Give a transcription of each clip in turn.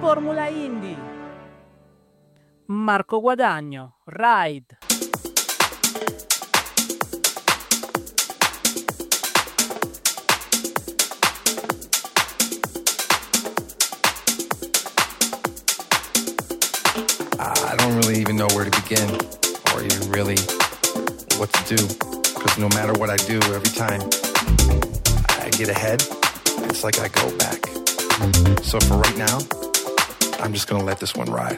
Formula Indy. Marco Guadagno, Ride. I don't really even know where to begin or even really what to do, because no matter what I do, every time I get ahead, it's like I go back. So for right now, I'm just gonna let this one ride.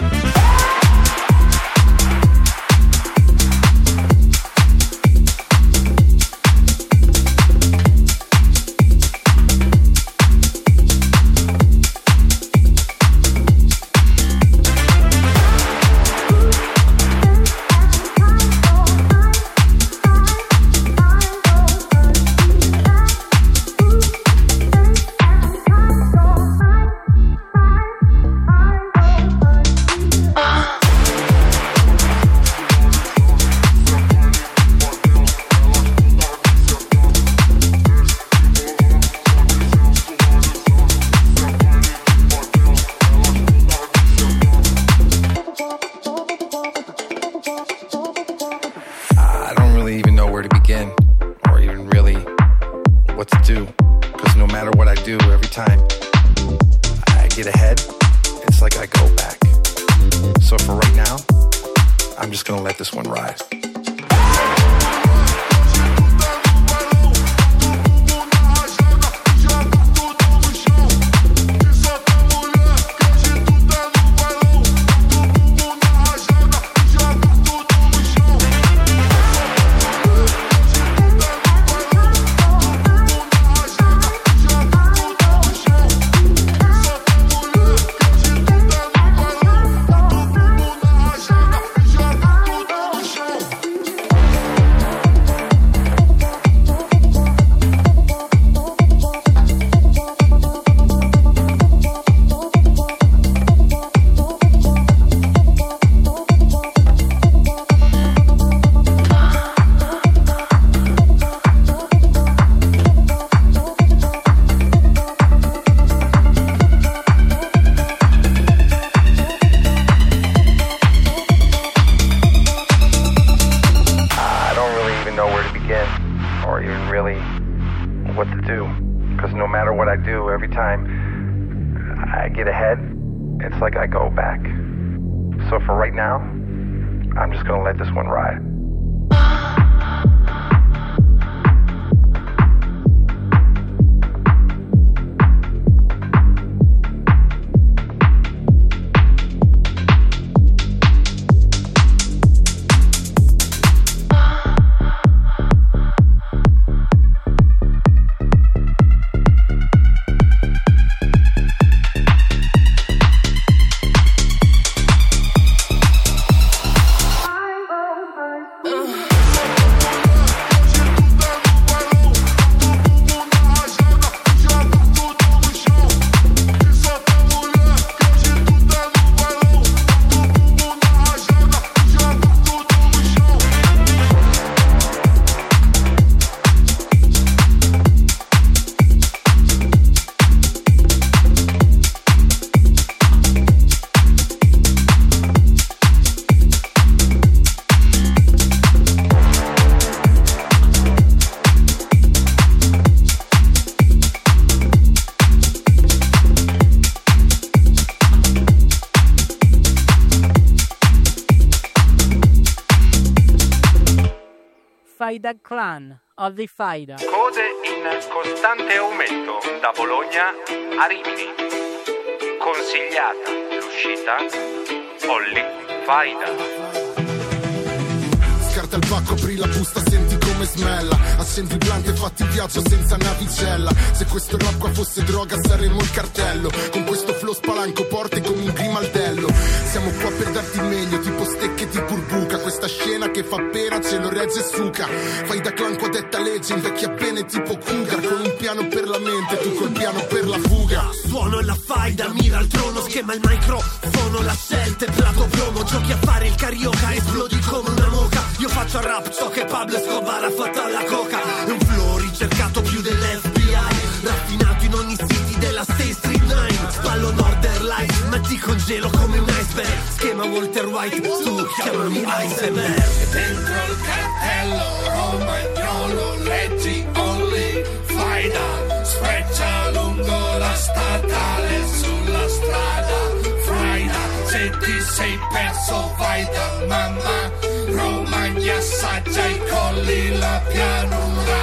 Faida Clan of the Faida. Code in costante aumento da Bologna a Rimini. Consigliata l'uscita Olli Faida. Scarta il pacco, apri la busta, senti come smella. Accendi il blunt e fatti il viaggio senza navicella. Se questo rap qua fosse droga saremmo il cartello. Con questo flow spalanco porte come un grimaldello. Siamo qua per darti il meglio, tipo stecche di burbuca. Questa scena che fa pena ce lo regge suca. Fai da clan qua detta legge, invecchia bene tipo Cougar. Con un piano per la mente, tu col piano per la fuga. Suono la faida, mira al trono, schema il microfono, la scelta è plato promo. Giochi a fare il carioca, esplodi come una moca. Io faccio rap ciò che Pablo Escobar ha fatto alla coca. È un flow ricercato più dell'FBI, raffinato in ogni city della State Street 9. Spallo Northern Lights, gelo come un iceberg. Schema Walter White, tu chiamami Heisenberg. Dentro il cartello romagnolo leggi Only Faida, sfreccia lungo la statale sulla strada Fraida. Se ti sei perso vai da mamma Romagna, assaggia i colli, la pianura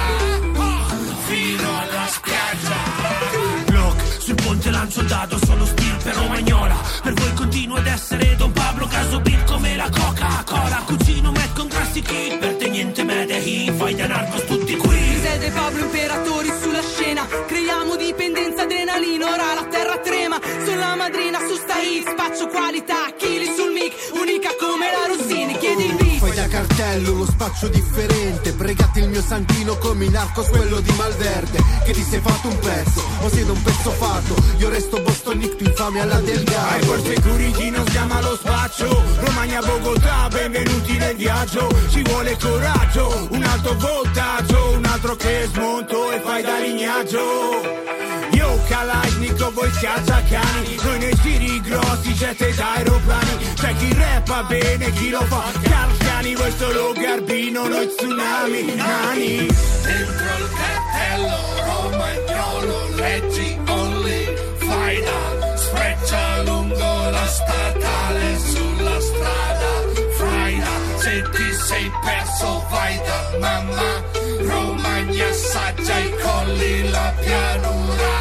fino alla spiaggia. Block, sul ponte lancio il dado, sono stirpe romagnola. Per voi continuo ad essere Don Pablo Casobit come la Coca-Cola. Cucino Mac con grassi kit, per te niente Medellin, fai da narcos tutti qui. Zed e Pablo imperatori sulla scena, creiamo dipendenza, adrenalina, ora la terra trema. Sulla madrina su sta hit, spaccio qualità, chili sul mic, unica come la Rossini, chiedi il beat. Fai da cartello lo spaccio differente, pregate il mio santino come i narcos, quello di Malverde, che ti sei fatto un pezzo, o siete un pezzo fatto, io resto Bostonic, tu infame alla Delgado. Ai por security non si chiama lo spaccio, Romagna Bogotà, benvenuti nel viaggio, ci vuole coraggio, un alto voltaggio, un altro che smonto e fai da lignaggio. Io Kalashnikov, voi schiacciacani, noi nei giri grossi, jet ed aeroplani, c'è chi rappa bene, chi lo fa Calcani, voi solo Garbino, noi tsunami, nani. Dentro il cartello romagnolo leggi Only Faida, sfreccia lungo la statale sulla strada Fraida. Se ti sei perso vai da mamma Romagna, assaggia i colli, la pianura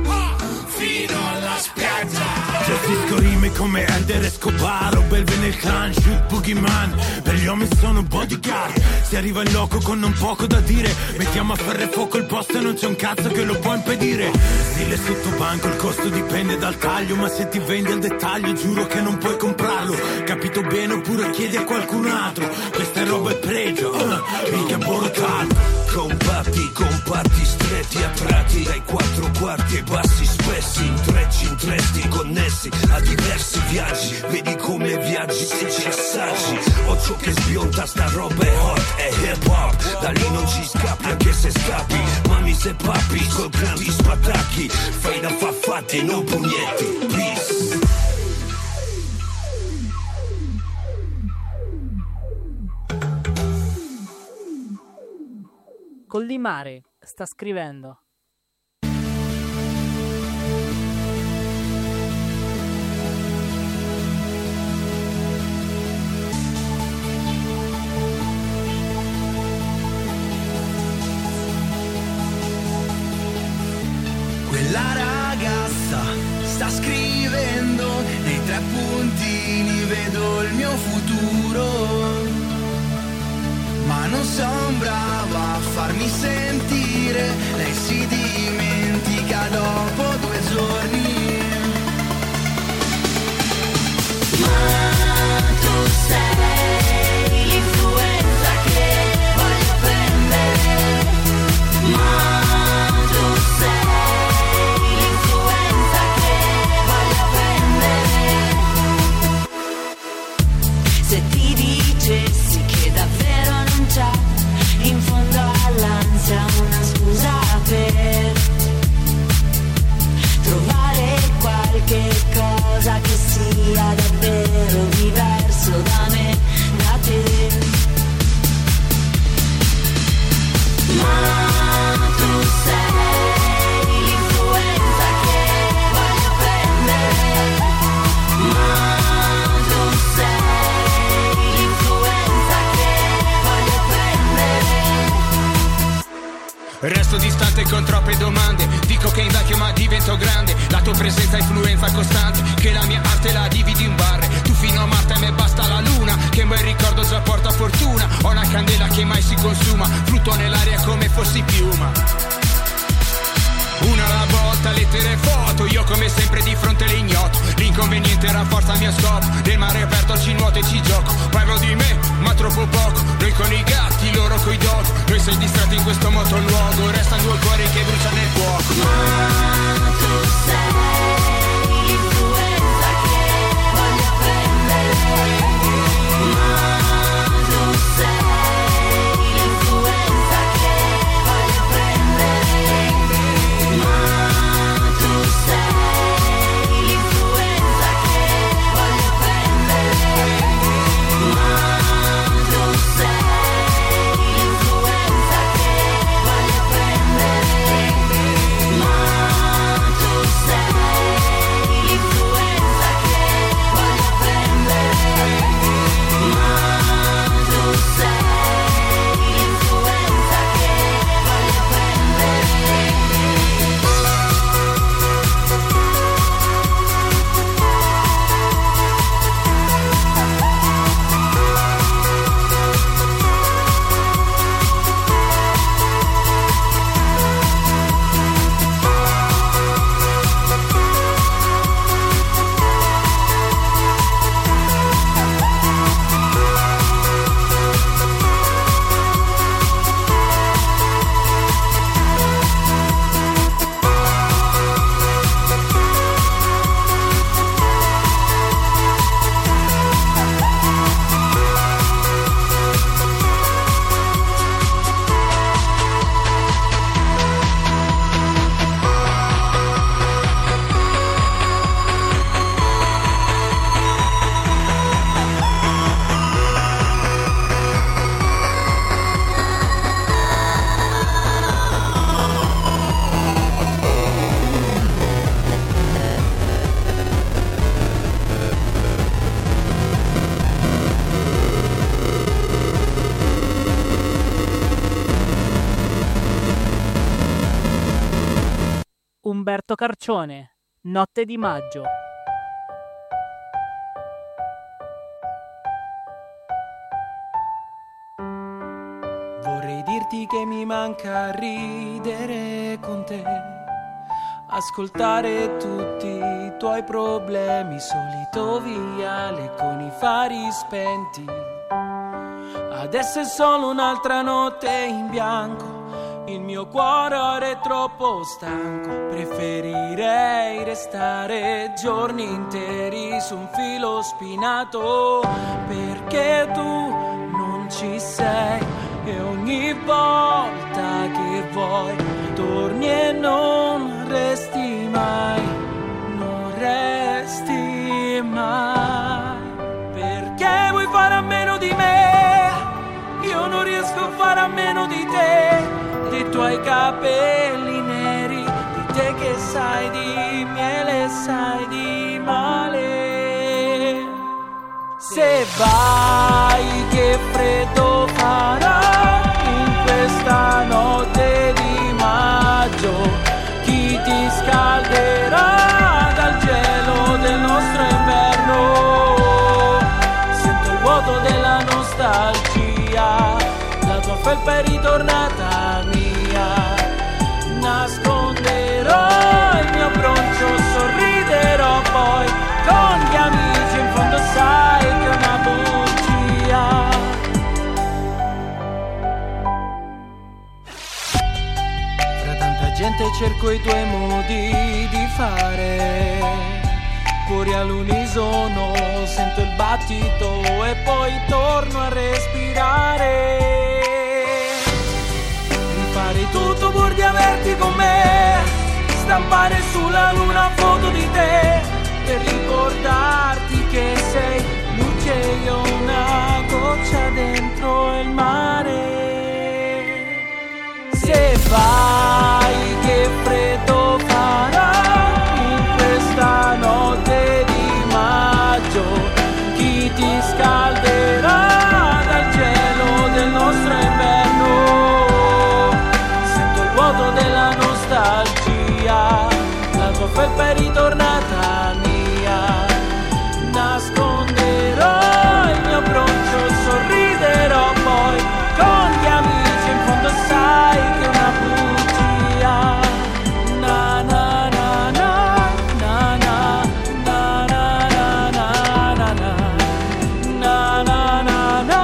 fino alla spiaggia. Gestisco rime come Elder Escobar o Belve nel clan, shoot Boogeyman. Per gli uomini sono bodyguard. Si arriva in loco con non poco da dire, mettiamo a ferro e fuoco il posto e non c'è un cazzo che lo può impedire. Stile sotto banco, il costo dipende dal taglio, ma se ti vendi al dettaglio giuro che non puoi comprarlo. Capito bene oppure chiedi a qualcun altro, questa roba è pregio, mica borotato. Compatti stretti attratti dai quattro quarti ai bassi spessi, intrecci intresti connessi a diversi viaggi, vedi come viaggi se ci assaggi. Ho ciò che sbionta, sta roba è hot, è hip hop, da lì non ci scappi anche se scappi. Mami se papi col grandi spatacchi, fai da faffate non pugnetti, peace. Collimare sta scrivendo. Quella ragazza sta scrivendo, nei tre puntini vedo il mio futuro, ma non son brava a farmi sentire, lei si dimentica dopo 2 giorni. Ma tu sei l'influenza che voglio prendere, ma tu sei l'influenza che voglio prendere. Se ti dicessi che davvero non c'è in fondo all'ansia una scusa per trovare qualche cosa che sia davvero diverso da me, da te. Ma tu sei l'influenza che voglio prendere, ma tu sei l'influenza che voglio prendere. Resto distante con troppe domande, dico che invecchio ma divento grande, la tua presenza è influenza costante, che la mia arte la dividi in barre, tu fino a Marte a me basta la luna, che un bel ricordo già porta fortuna, ho una candela che mai si consuma, flutto nell'aria come fossi piuma. Una alla volta, lettere e foto, io come sempre di fronte all'ignoto, l'inconveniente rafforza il mio scopo, nel mare aperto ci nuoto e ci gioco, parlo di me ma troppo poco, noi con i gatti, loro coi dog, noi sei distratti in questo motoluogo, restano 2 cuori che bruciano nel fuoco. Ma tu sei l'influenza che voglio prendere, ma tu sei l'influenza che voglio prendere, ma tu sei l'influenza che Umberto Carcione, Notte di maggio. Vorrei dirti che mi manca ridere con te, ascoltare tutti i tuoi problemi, solito viale con i fari spenti. Adesso è solo un'altra notte in bianco, il mio cuore è troppo stanco. Preferirei restare giorni interi su un filo spinato, perché tu non ci sei e ogni volta che vuoi torni e non resti mai, non resti mai. Perché vuoi fare a meno di me? Io non riesco a fare a meno di te, dei tuoi capelli neri, di te che sai di miele, sai di male. Se vai che freddo farà in questa notte di maggio, chi ti scalderà dal gelo del nostro inverno? Sento il vuoto della nostalgia, la tua felpa è ritornata mia. Nasconderò il mio broncio, sorriderò poi con gli amici, in fondo sai che è una bugia. Fra tanta gente cerco i tuoi modi di fare, cuori all'unisono, sento il battito e poi torno a respirare. Farei tutto pur di averti con me, stampare sulla luna foto di te, per ricordarti che sei luce, io una goccia dentro il mare. Se vai che freddo farà in questa notte di maggio, chi ti scalderà dal gelo del nostro inverno? Della nostalgia, la tua felpa è ritornata mia. Nasconderò il mio broncio, sorriderò poi con gli amici, in fondo sai che è una bugia. Na na na na na na na na na na na na na na na.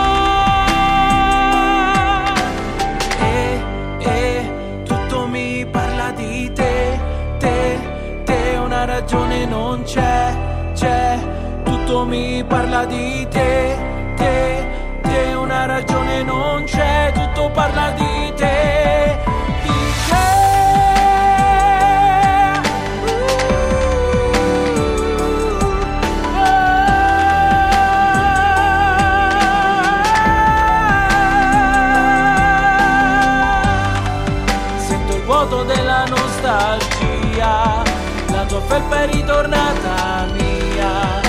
Ragione non c'è, tutto mi parla di te, una ragione non c'è, tutto parla di te, di te. Sento il vuoto della nostalgia, la tua felpa è ritornata mia.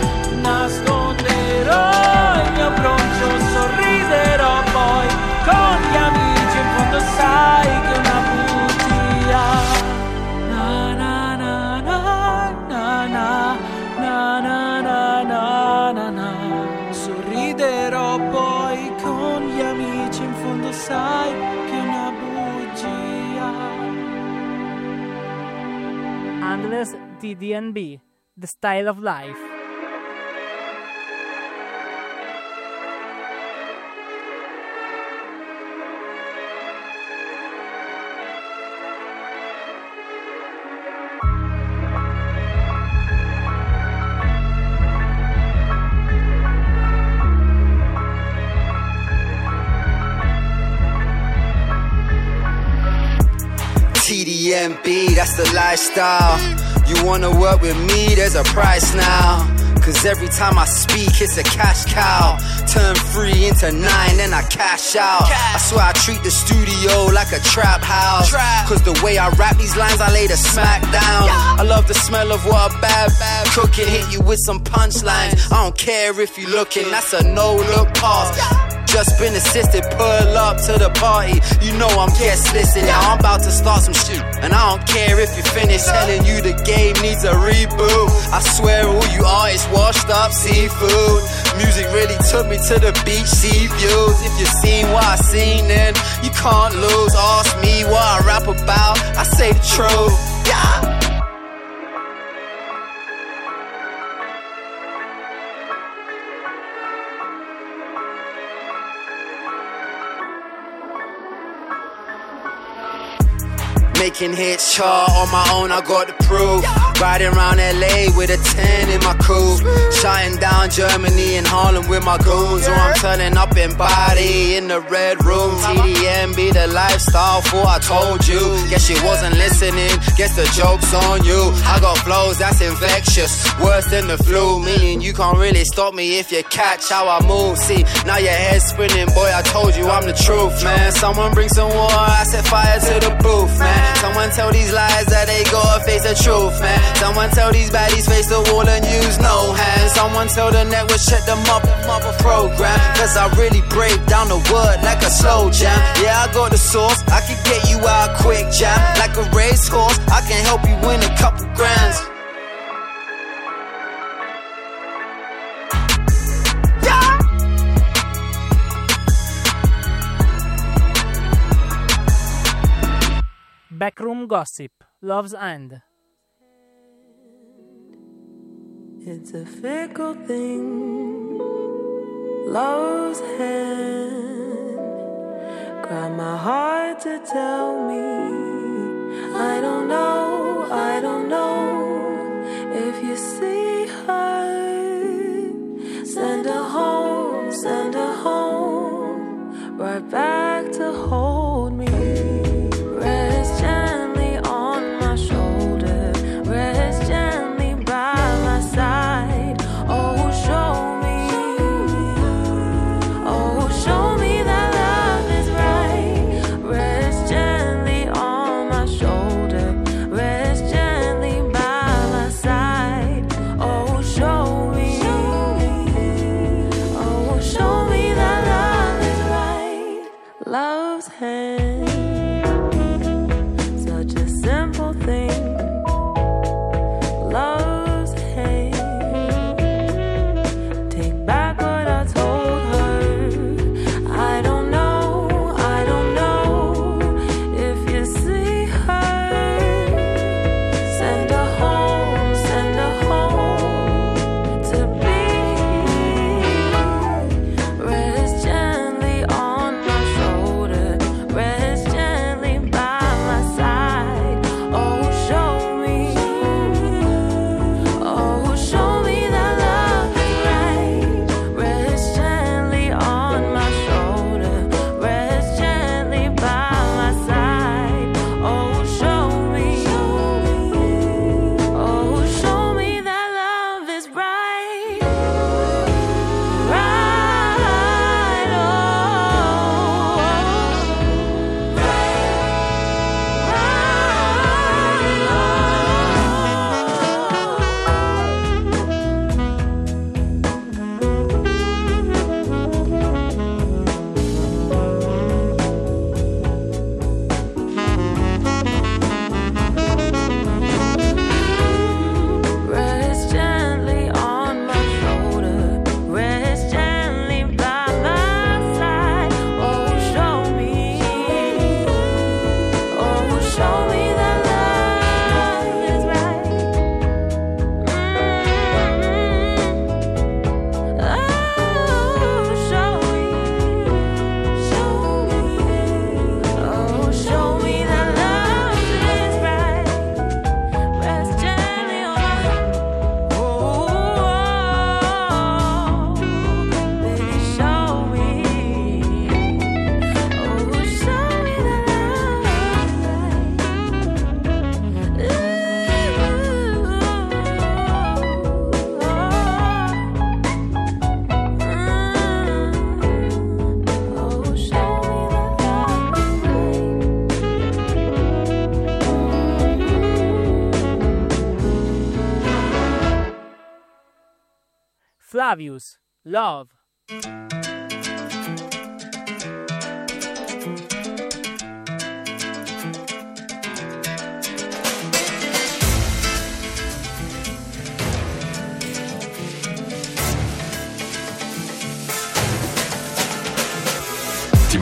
Nasconderò il mio broncio, sorriderò poi con gli amici, in fondo sai che è una bugia. Na na na na na na na na na na na. Sorriderò poi con gli amici, in fondo sai che è una bugia. Endless DDNB, The Style of Life. TDNB, that's the lifestyle. You wanna work with me, there's a price now. Cause every time I speak, it's a cash cow. Turn 3 into 9, then I cash out. I swear I treat the studio like a trap house. Cause the way I rap these lines, I lay the smack down. I love the smell of what a bad cooking. Hit you with some punchlines. I don't care if you looking, that's a no-look pass. just been assisted. Pull up to the party, you know I'm guest listed. Now I'm about to start some shit, and I don't care if you're finished. Telling you the game needs a reboot. I swear all you artists washed up seafood. Music really took me to the beach, sea views. If you've seen what I seen, then you can't lose. Ask me what I rap about, I say the truth. Yeah. Making hits chart on my own, I got the proof. Riding around LA with a 10 in my coupe. Shutting down Germany and Harlem with my goons. Or I'm turning up in body in the red room. TDM be the lifestyle, for I told you. Guess you wasn't listening, guess the joke's on you. I got flows that's infectious, worse than the flu. Meaning you can't really stop me if you catch how I move. See, now your head's spinning, boy, I told you I'm the truth, man. Someone bring some water, I set fire to the booth, man. Someone tell these lies that they gotta face the truth, man. Someone tell these baddies face the wall and use no hands. Someone tell the network check them up and mother program. Cause I really break down the word like a slow jam. Yeah, I got the sauce, I can get you out quick jam. Like a racehorse, I can help you win a couple grands. Backroom Gossip, Love's End. It's a fickle thing, love's hand. Grab my heart to tell me I don't know if you see her. Send her home, right back to hold me. Rest gently on my shoulder, rest gently by my side. Oh, show me that love is right. Rest gently on my shoulder, rest gently by my side. Oh, show me that love is right. Love's hand. Simple thing, love's hand. Take back what I told her. I don't know if you see her. Send her home to be. Rest gently on my shoulder, rest gently by my side. Oh, show me that love is right. Rest gently on my shoulder, rest gently by my side. Oh, show me that love is right. Right, rest gently on my shoulder, rest gently by my side. Oh, show me that love is right. Oh, show me that love is right. Rest gently on my, baby, show me that Flavius, Love.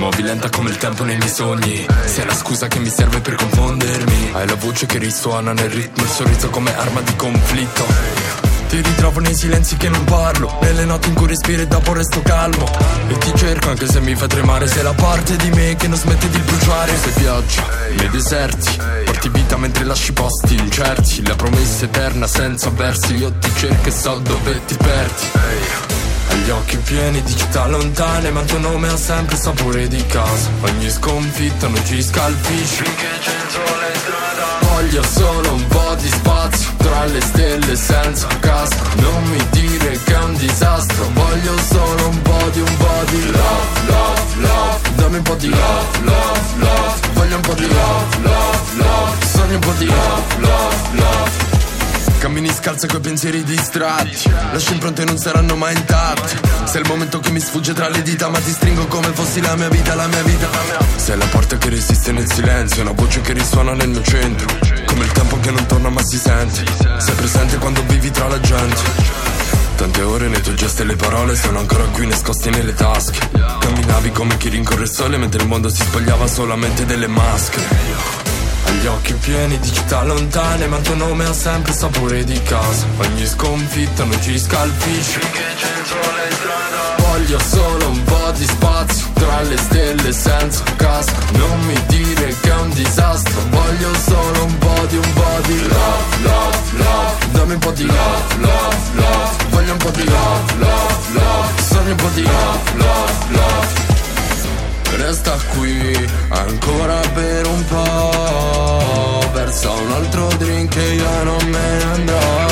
muovi lenta come il tempo nei miei sogni. Sei la scusa che mi serve per confondermi. Hai la voce che risuona nel ritmo, il sorriso come arma di conflitto. Ti ritrovo nei silenzi che non parlo, nelle notti in cui respiro e dopo resto calmo. E ti cerco anche se mi fa tremare. Sei la parte di me che non smette di bruciare. Sei pioggia nei deserti, porti vita mentre lasci posti incerti. La promessa eterna senza versi. Io ti cerco e so dove ti perdi. Hai gli occhi pieni di città lontane, ma il tuo nome ha sempre sapore di casa. Ogni sconfitta non ci scalfisce finché c'è il sole in strada. Voglio solo un po' di spazio tra le stelle senza casa. Non mi dire che è un disastro. Voglio solo un po' di love, love, love. Dammi un po' di love, love, love. Voglio un po' di love, love, love. Sogno un po' di love, love, love. Cammini scalzo coi pensieri distratti, lasci impronte non saranno mai intatte. Sei il momento che mi sfugge tra le dita, ma ti stringo come fossi la mia vita, la mia vita, la mia. Sei la porta che resiste nel silenzio, una voce che risuona nel mio centro. Come il tempo che non torna ma si sente. Sei presente quando vivi tra la gente. Tante ore nei tuoi gesti e le parole sono ancora qui nascosti nelle tasche. Camminavi come chi rincorre il sole mentre il mondo si spogliava solamente delle maschere. Hai gli occhi pieni di città lontane, ma il tuo nome ha sempre sapore di casa. Ogni sconfitta non ci scalfisce finché c'è il sole in strada. Voglio solo un po' di spazio tra le stelle senza casa. Non mi dire che è un disastro. Voglio solo un po' di love, love, love. Dammi un po' di love, love, love. Voglio un po' di love, love, love. Sogno un po' di love, love, love. Resta qui ancora per un po', versa un altro drink e io non me ne andrò.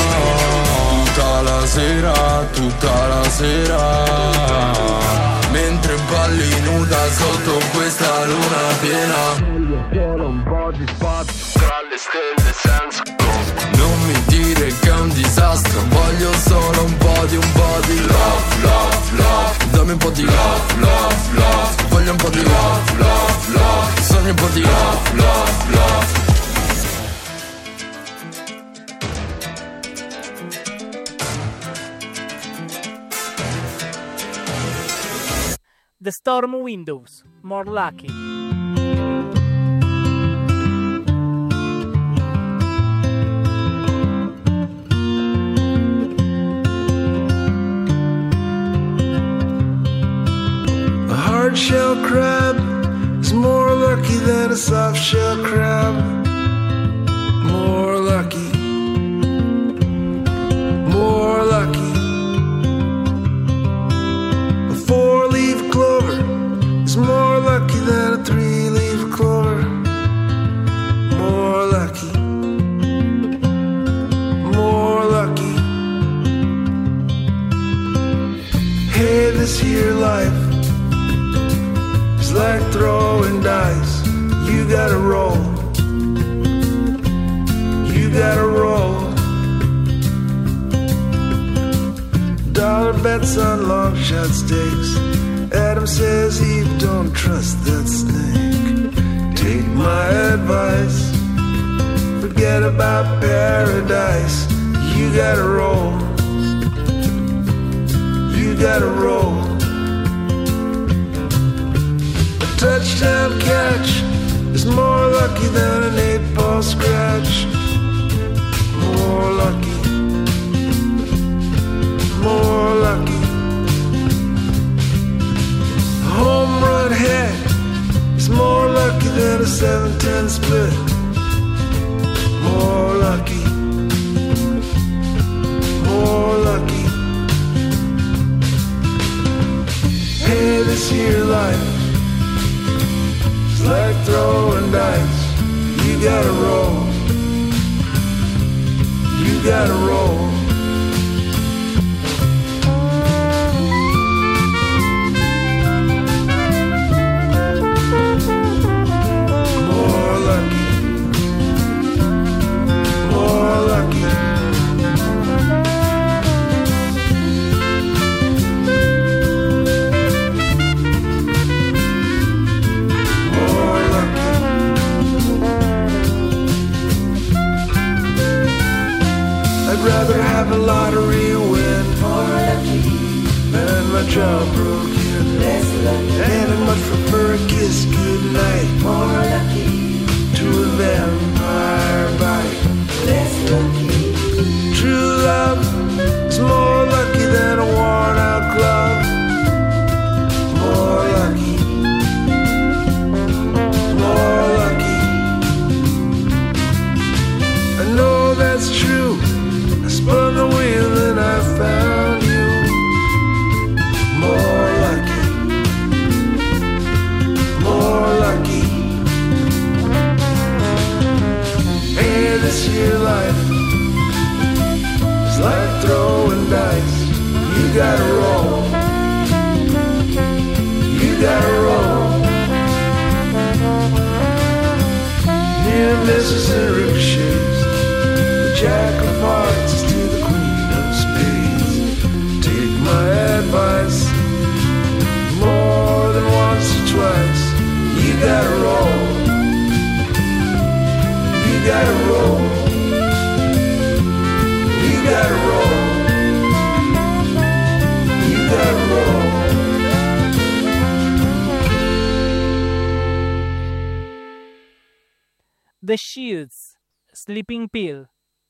Tutta la sera, mentre balli nuda sotto questa luna piena. Solo un po' di spazio tra le stelle senza cosa. Non mi dire che è un disastro. Voglio solo un po' di love, love, love. Dammi un po' di love, love, love. Voglio un po' di love, love, love. Sogno un po' di love, love, love. The Storm Windows, More Lucky. A hard shell crab is more lucky than a soft shell crab. More lucky, more lucky. A four-leaf clover is more lucky than a three-leaf clover. More lucky, more lucky. Hey, this here life is like throwing dice. You gotta roll, you gotta roll. Dollar bets on long shot stakes. Adam says he don't trust that snake. Take my advice, forget about paradise. You gotta roll, you gotta roll. A touchdown catch is more lucky than an 8-ball scratch. More lucky, more lucky. A home run hit is more lucky than a 7-10 split. More lucky, more lucky. Hey, this here life is like throwing dice. You gotta roll, you gotta roll. More lucky, more lucky. More lucky. I'd rather have a lottery win than my job broke in. And I'd much prefer a kiss goodnight. More lucky to a vampire bite. Less lucky. True love is more lucky than a worn out glove. More lucky. More lucky. I know that's true. I spun the wheel and I found you. More lucky. More lucky. Hey, this here life is like throwing dice. You gotta roll. You gotta roll. Near misses and ricochets. The jack of hearts is to the queen of spades. Take my advice. More than once or twice. You gotta roll. You gotta roll. You gotta roll. You gotta roll. The Shields, Sleeping Pill.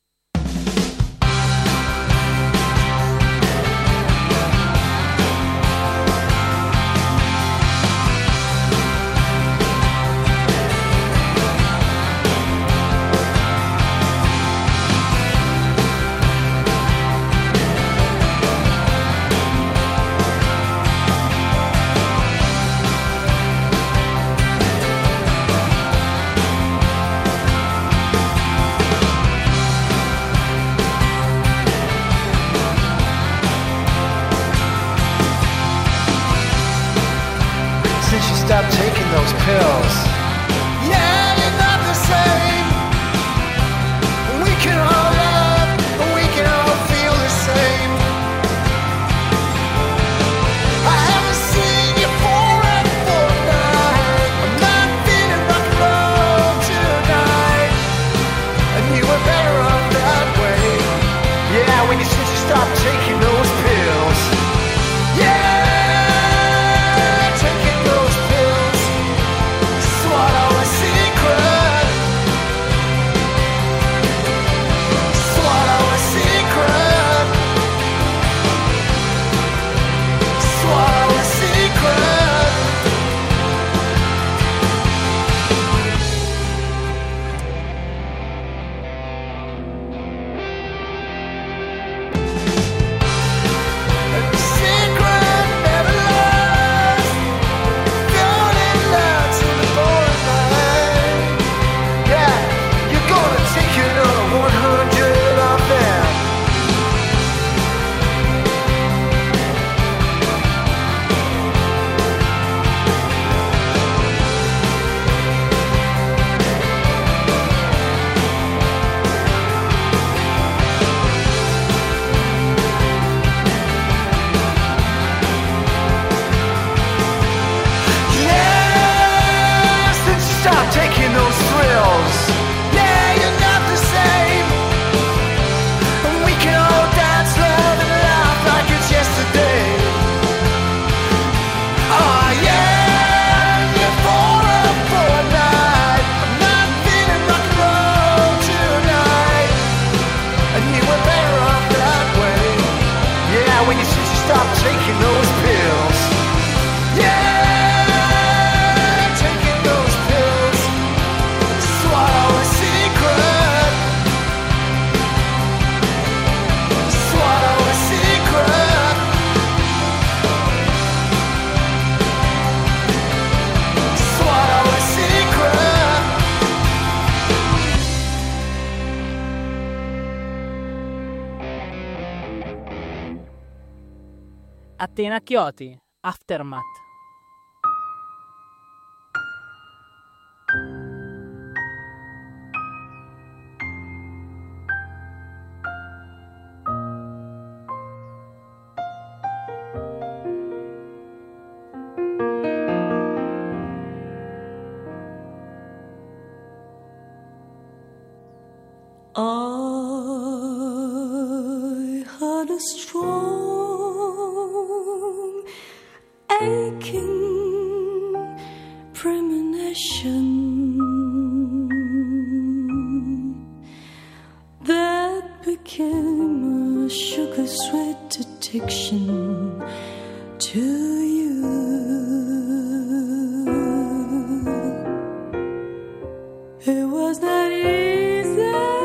Stop taking those pills. Yeah, you're not the same. We can all love, but we can all feel the same. I haven't seen you for a fortnight. I'm not feeling rock and roll tonight. And you were better off that way. Yeah, when you said you stopped taking those pills. Yeah. Atena Chioti, Aftermath. I had a strong aching became a sugar sweet addiction to you. It was not easy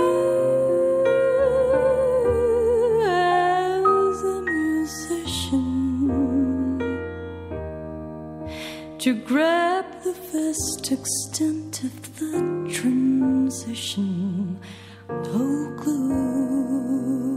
as a musician to grab the vast extent of the transition. No clue.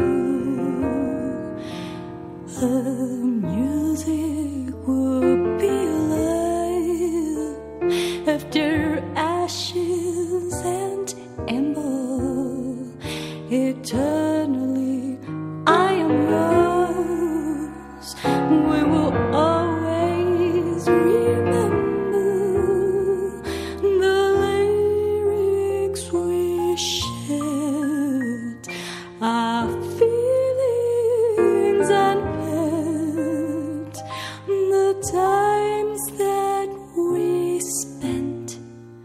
The music will be alive after ashes and amber. Eternally, I am yours. We will always remember the lyrics we shared, our feelings unheard, the times that we spent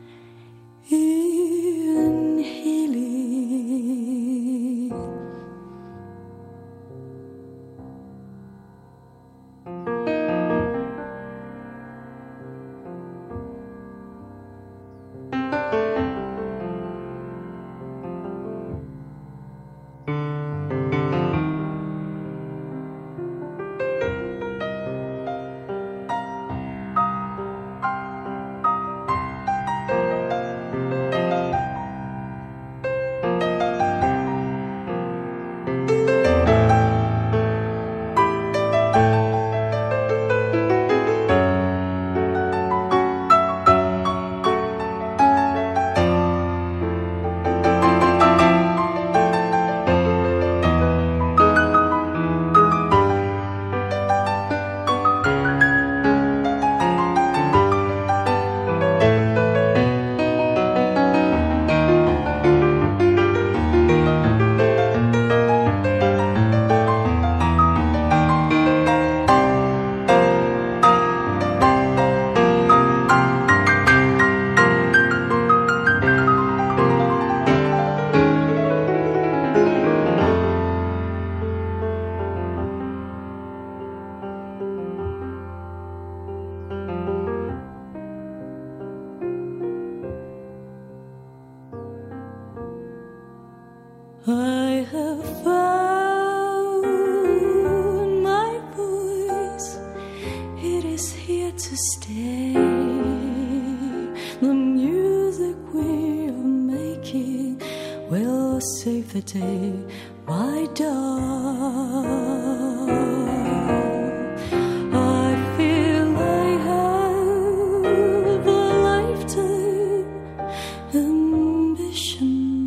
in healing. I have found my voice. It is here to stay. The music we are making will save the day, my darling. I feel I have a lifetime ambition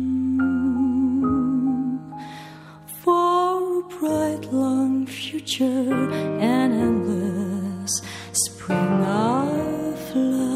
for a bright long future and endless spring of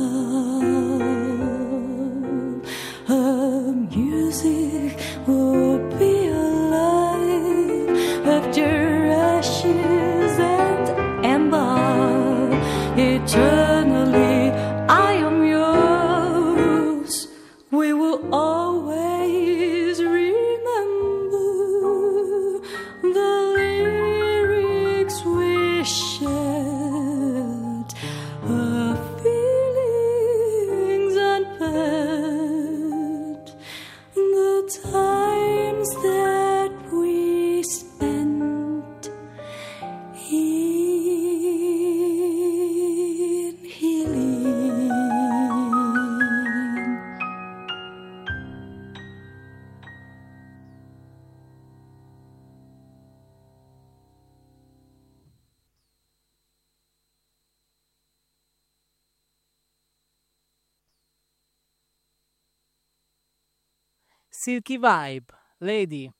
love. Her music will be alive after ashes and amber. Eternally, I am yours. We will always remember the lyrics we shared, our feelings unheard, the times that we spent in healing. Silky Vibe, Lady.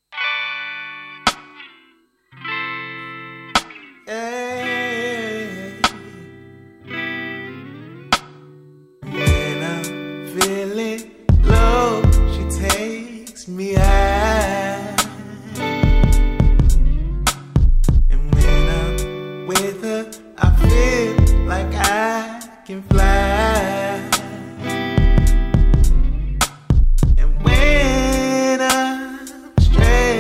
When I'm feeling low, she takes me high. And when I'm with her, I feel like I can fly. And when I'm stressed,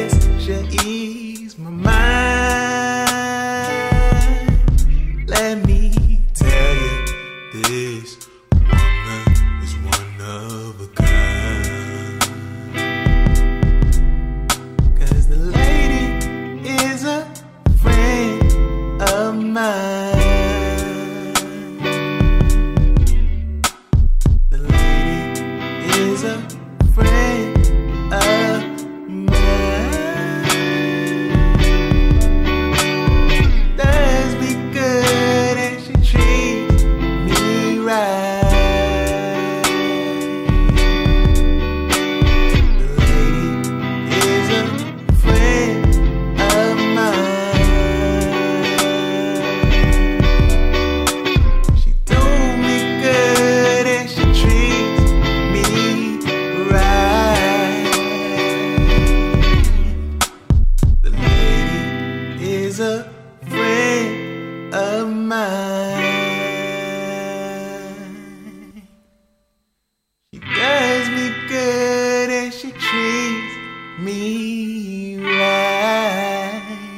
me right.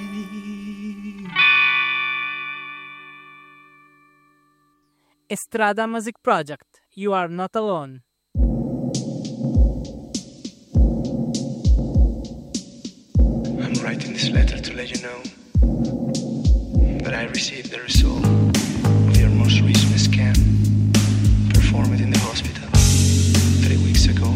Estrada Music Project. You are not alone. I'm writing this letter to let you know that I received the result of your most recent scan, performed in the hospital 3 weeks ago.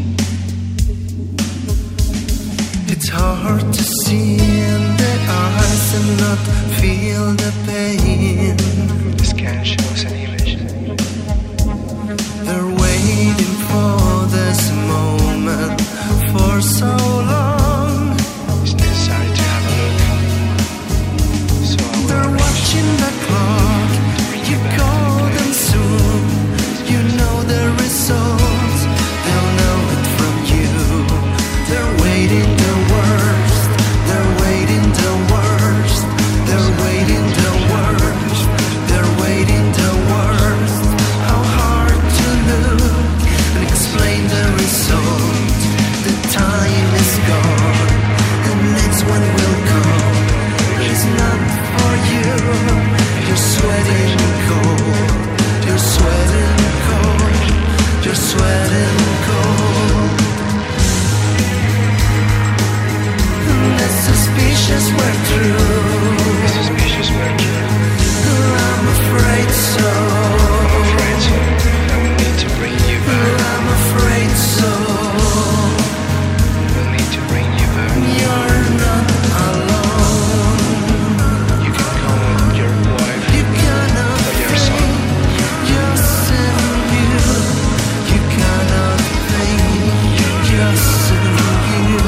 It's hard to see in the eyes and not feel the pain. The scan shows an image. They're waiting for this moment for so long. It's necessary to have a look. So I will They're watching the clock. You call them soon. You know the results. They'll know it from you. They're waiting the worst. They're waiting the worst. They're waiting the worst. They're waiting the worst. How hard to look and explain the result. The time is gone. The next one will come. It's not for you. You're sweating cold. You're sweating cold. You're sweating cold. The suspicious were true. The suspicious were true. I'm afraid so. I'm afraid so. I will need to bring you back. I'm afraid so. We'll need to bring you back. You're not alone. You can come with your wife You cannot or your son. just in you. You cannot think just in you.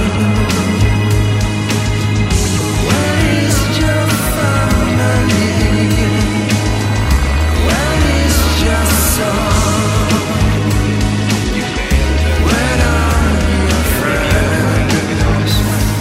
Where is your family? Where is your son? You failed. Where are your friends? With us.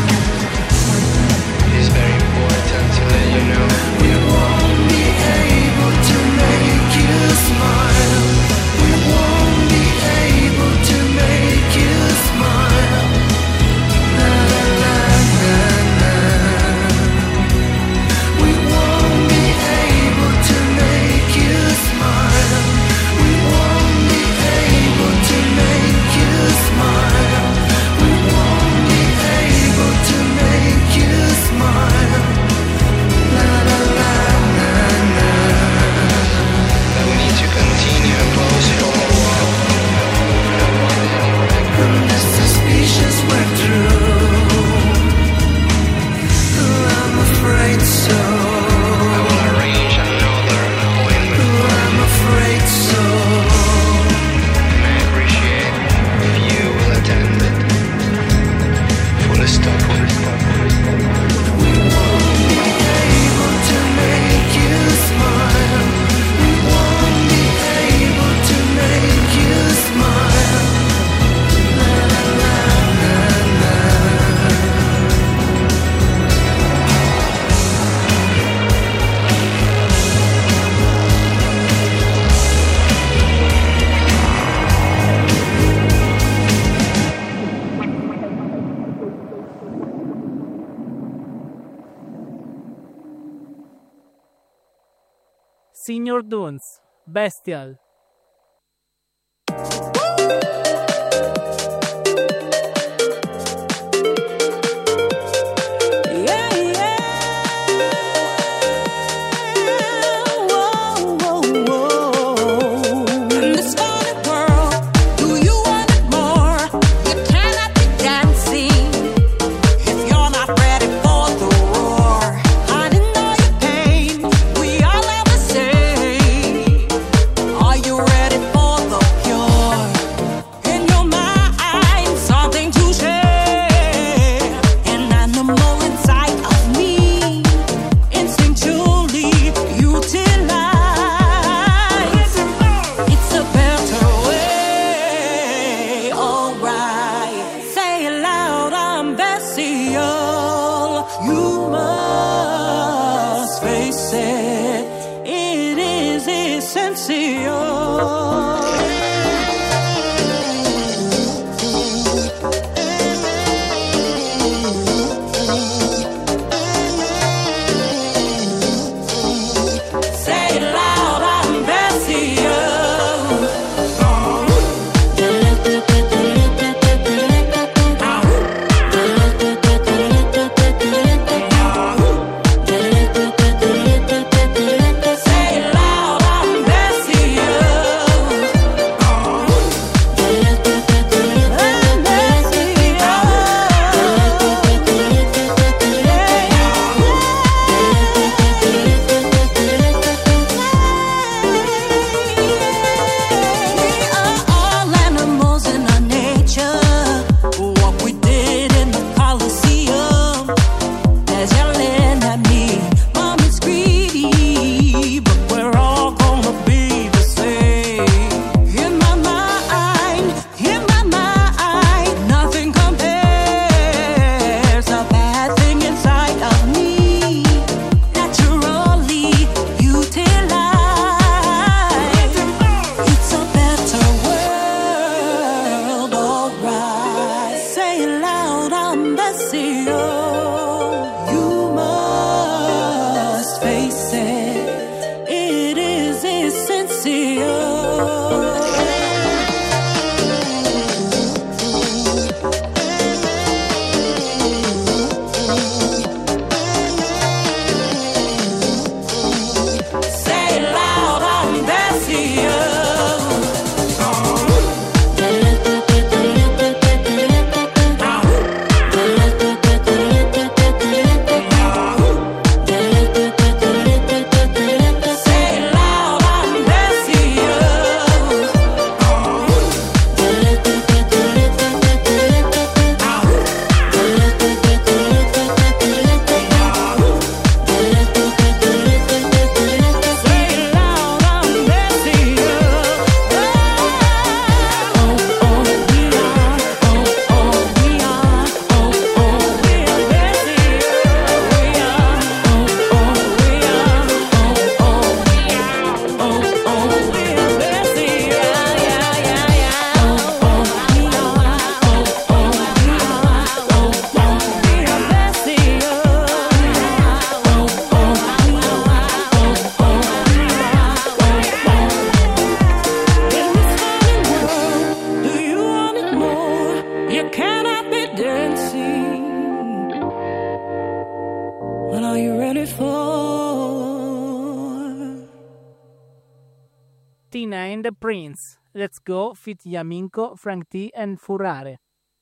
It is very important to let you know We won't be able to make you smile. We won't be able to make you smile. La la la la la. We won't be able to make you smile. We won't be able to make you smile. We won't be able to make you smile. La la la la la. that we need to continue and close it all. The suspicious were true. I'm afraid so. I will arrange another appointment. I'm afraid so. And I appreciate if you will attend it. Full stop. We won't be able to make you smile. We won't be able to make you smile. La la la la la. Senior Dunes. Bestial. Yeah, yeah. Whoa, whoa, whoa. In this funny world, do you want it more? You cannot be dancing if you're not ready for the roar. Hiding all your pain, we all have the same. Are you I'm Bessie. You must face it. It is insincere. Tina and the Prince, Let's Go, feat. Yaminko, Frank T and Furare.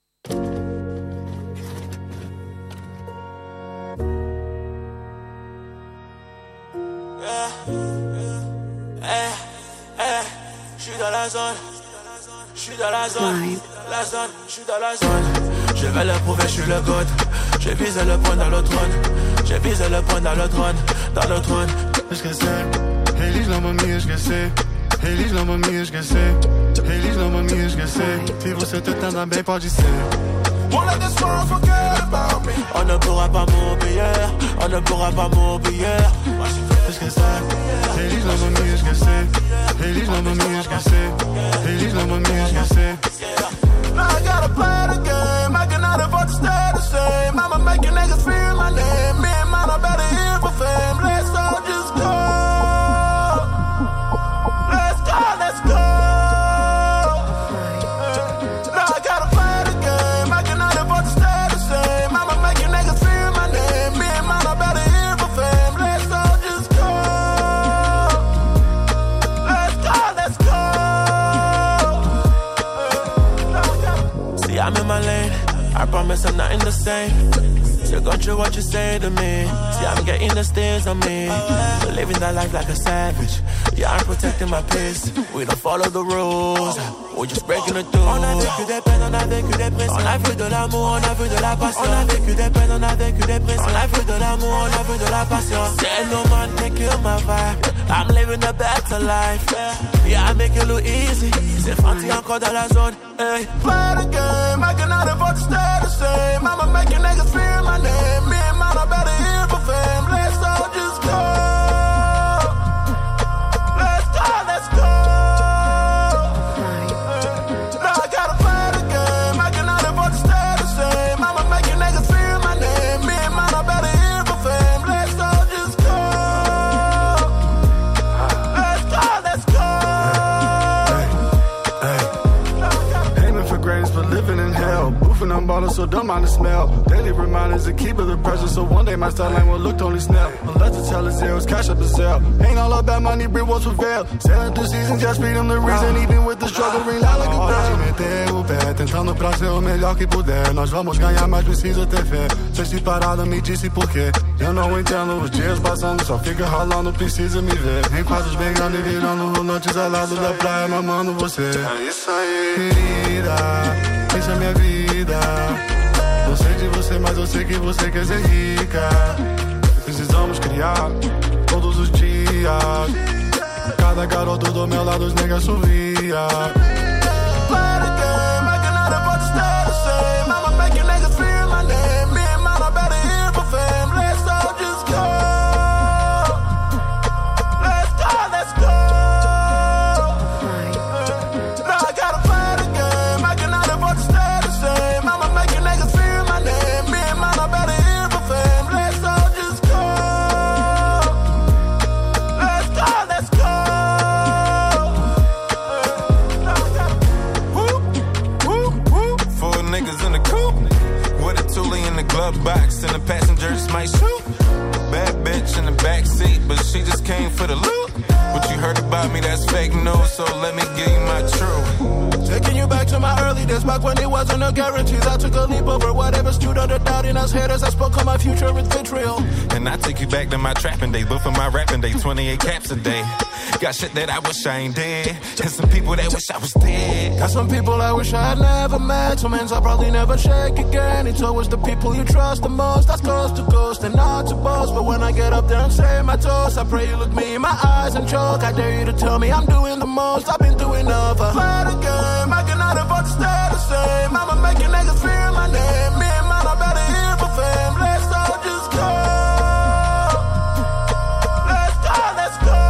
Je suis dans la zone, je suis dans la zone, la zone, je suis dans la zone. Je vais le prouver, je suis le god. Je vise le point dans le trône, je vise le point dans le trône, dans le trône. Esquecer, eles não vão me esquecer. Eles não vão me esquecer. Eles não vão me esquecer. Se você tentando bem, pode ser. Won't let this world forget about me. On ne pourra pas m'oublier, on ne pourra pas m'oublier. Esquecer, eles não vão me esquecer. Eles não vão me esquecer. Eles não vão me esquecer. Now I gotta play the game, I cannot afford to stay the same. I'ma make you niggas feel my name. Me and mine are better here for fame. Let's all just go. Let's go, let's go. Now I gotta play the game, I cannot afford to stay the same. I'ma make you niggas feel my name. Me and mine are better here for fame. Let's all just go. Let's go, let's go. See, I'm in my lane, I promise I'm not in the same. You're going through what you say to me. See, I'm getting the stares on me. Living that life like a savage. Yeah, I'm protecting my peace. We don't follow the rules. We're just breaking the rules. On a vécu des peines, on a vécu des pressions. On a vu de l'amour, on a vu de la passion. On a vécu des peines, on a vécu des pressions. On a vu de l'amour, on a vu de la passion. Say no man can kill my vibe. I'm living a better life. Yeah, I make it look easy. C'est Fanti encore dans la zone. Hey. Play the game, I cannot afford to stay the same. I'ma make you niggas feel my name. Me and mine are better here for fame. Let's all just go. Let's go, let's go. Now I gotta play the game, I cannot afford to stay the same. I'ma make you niggas feel my name. Me and mine are better here for fame. Let's all just go. Let's go, let's go. Aiming for greatness but living in hell. Boofing on bottles so don't mind the smell. Daily reminders to keep it the pressure. So one day my style line will look totally snap. Unless the tell is zeros, cash up the sale. Ain't all about money, bring what's prevail. Sailing through seasons, just beat them the reason. Even with the struggle, ring out like a bell. Meter o pé, tentando pra ser o melhor que puder. Nós vamos ganhar, mas precisa ter fé. Sexta parada, me disse por quê. Eu não entendo os dias passando, só fica rolando, precisa me ver. Em quadros bem grandes, virando rolantes ao lado da praia, mamando você. É isso aí, querida, isso é minha vida. Não sei de você, mas eu sei que você quer ser rica. Precisamos criar todos os dias. Cada garoto do meu lado, os nega sorria. Play the game, I cannot afford to stay the same. I'ma make you niggas feel my name. Me and mine are better here for fame. Let's all just go. Let's go, let's go. Now I gotta play the game, I cannot afford to stay the same. I'ma make you niggas feel my name. glove box and the passengers might shoot. Bad bitch in the back seat, but she just came for the loot. What you heard about me, that's fake news, so let me give you my truth. Taking you back to my early days, back when it wasn't no guarantees. I took a leap over whatever stood under doubt in us haters. I spoke on my future with vitriol. And I took you back to my trapping days, but for my rapping day, 28 caps a day. Got shit that I wish I ain't dead, and some people that wish I was dead. Got some people I wish I had never met, some hands I'll probably never shake again. It's always the people you trust the most, that's coast to coast and not to boast. But when I get up there and say my toast, I pray you look me in my eyes and choke. I dare you to tell me I'm doing the most. I've been through enough. I play the game, I cannot afford to stay the same. I'ma make you niggas fear my name. Me and mine are better here for fame. Let's all just go. Let's go, let's go.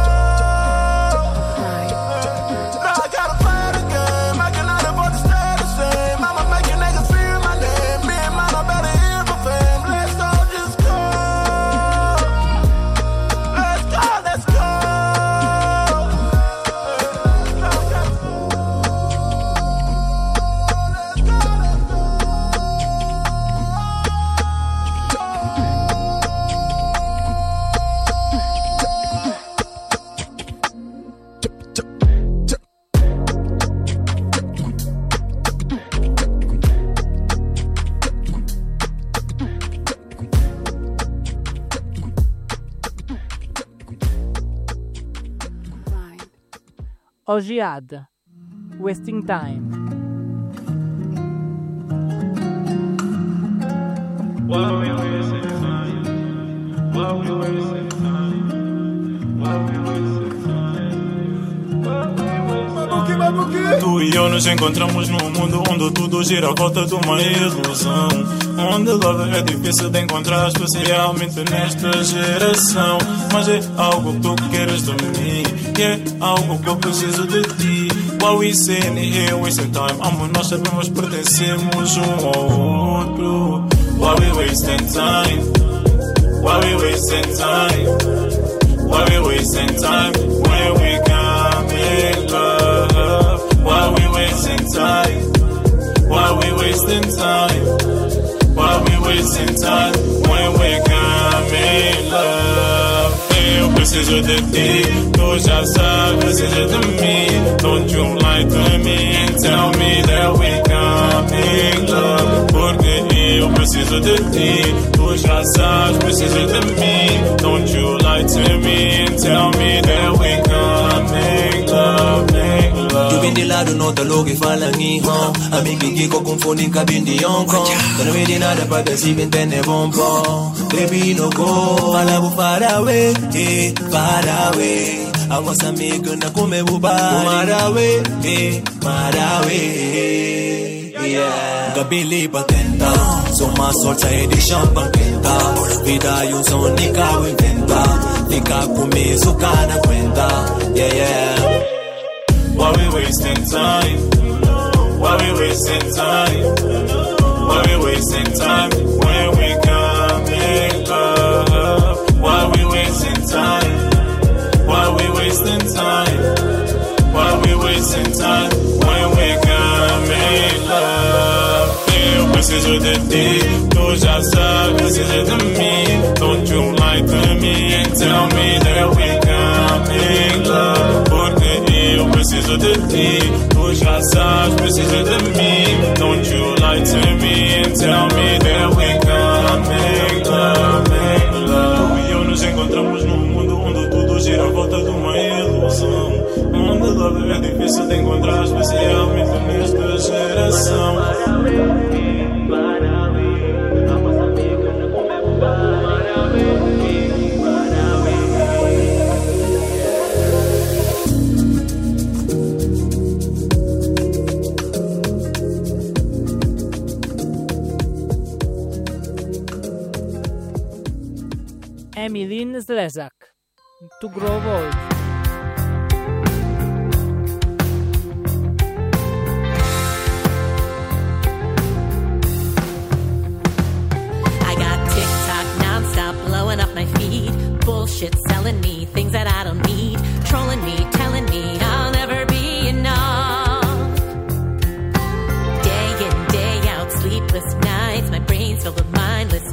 No, I gotta play the game, I cannot afford to stay the same. I'ma make you niggas fear my name. Me and mine are better here for fame. Let's all just go. Let's go, let's go. Ogiad, Wasting Time. While we wasting time, while we wasting time, while we wasting time, while we wasting time. Tu e eu nos encontramos num mundo onde tudo gira à volta de uma ilusão, onde love é difícil de encontrar, especialmente nesta geração. Mas é algo que tu queres de mim, e é algo que eu preciso de ti. While we sitting here wasting time, ambos nós sabemos pertencemos um ao outro. While we wasting time, while we wasting time, while we wasting time, when we can make love. While we wasting time, while we wasting time, while we wasting time, when we can make love. Eu preciso de ti, tu já sabes, precisa de mim. Don't you lie to me and tell me that we can make love. Porque eu preciso de ti, tu já sabes, precisa de mim. Don't you lie to me and tell me that we can make love, make love. Tu vindi lá do nota logo e fala nihon. Amigo que confunde em cabine de Hong Kong. Eu não vedi nada pra ver se me entende bom bom. Baby no go, fala vou far away, far away. A vossa amiga na come buba, far away, far away. Yeah, Gabili patenta, soma sorte de champanhe quenta. Vida e sonica o inventa, fica comigo su cara cuenta. Yeah, yeah. While we wasting time, while we wasting time, while we wasting time, when we can make love. While we wasting time, while we wasting time, while we wasting time, when we can make love. Eu preciso de ti, tu já sabes, precisa de mim. Don't you lie to me and tell me that we can make love. Porque eu preciso de ti, tu já sabes, precisa de mim. Don't you lie to me and tell me that we can make love, make love. Tu e eu nos encontramos num mundo onde tudo gira à volta de uma ilusão, onde love é difícil de encontrar, especialmente nesta geração. Emilin Slezak, To Grow Old. I got TikTok nonstop blowing up my feed. Bullshit selling me things that I don't need. Trolling me, telling me I'll never be enough. Day in, day out, sleepless nights. My brain's filled with mindless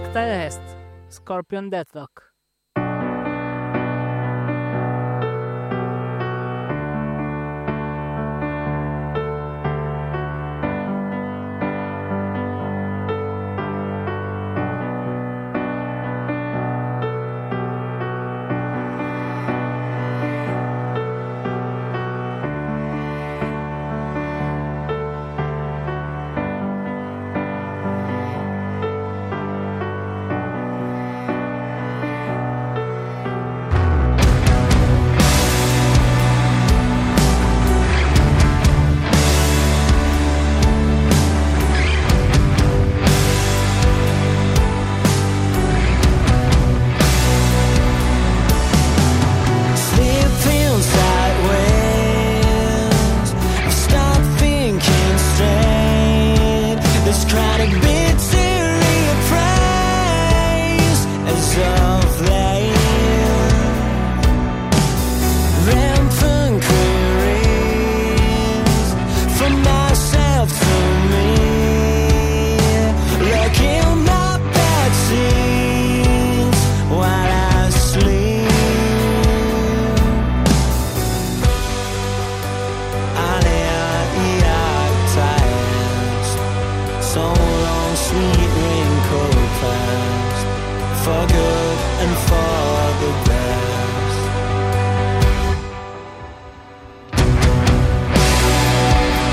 Tactile Est, Scorpion Deathlock.